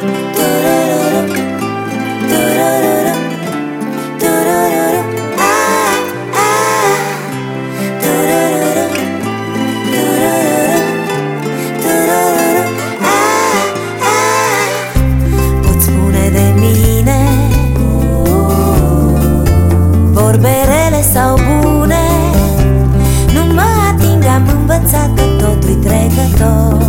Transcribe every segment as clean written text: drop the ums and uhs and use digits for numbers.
Poți spune de mine vorbe rele sau bune, nu mă ating, am învățat că totul-i trecător.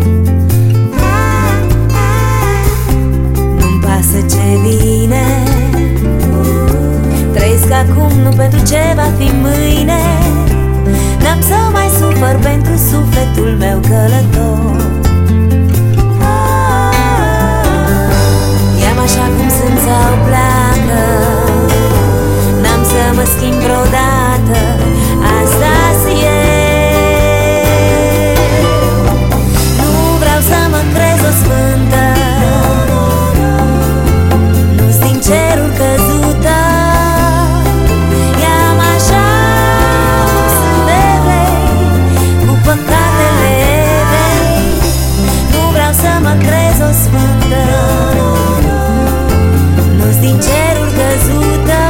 Nu-mi pasă ce vine, trăiesc acum, nu pentru ce va fi mâine. N-am să mai sufăr pentru sufletul meu călător. I-am așa cum sunt sau pleacă, n-am să mă schimb vreodată, asta-s eu. Nu vreau să mă crez o sfântă, nu-s din cerul căzută. I-am așa cum sunt de vrei, cu păcatele vei. Nu vreau să mă crez o sfântă, nu-s din cerul căzută.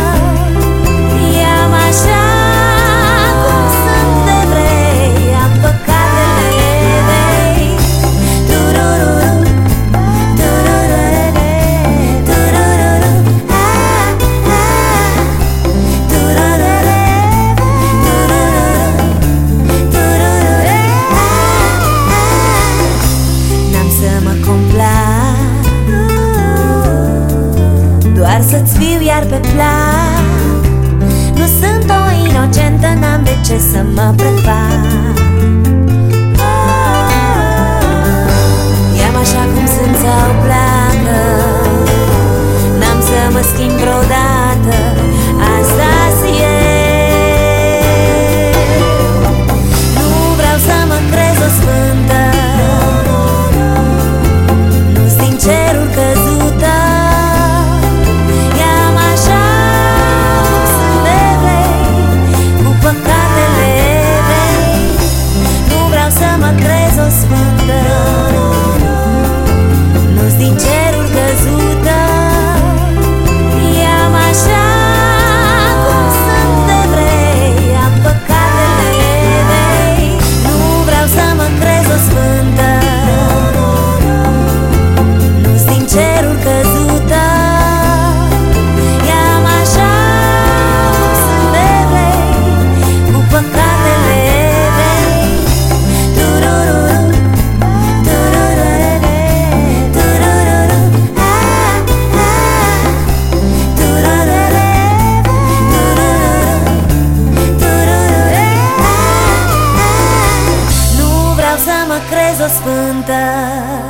I-am așa cum sunt de vrei, am păcatele vei. Turururu, turururere, turururu, tururere, turururu, tururure. N-am să mă complac, doar să-ți fiu iar pe plac. Nu sunt o inocentă, n-am de ce să mă prefac. I-am așa cum sunt sau pleacă, n-am să mă schimb vreodată, asta-s eu. Nu vreau să mă crez o sfântă, nu-s din cerul căzută. I-am așa cum sunt de vrei, cu păcatele vei. Nu vreau să mă crez o sfântă, nu-s din cerul căzută. I-am așa cum sunt de vrei, am păcatele vei. Nu vreau să mă crez o sfântă, nu-s din cerul căzută. I-am așa cum sunt de vrei, cu păcatele vei. Turururu, turururere, turururu, tururere, turururu, tururure. Nu vreau să mă crez o sfântă,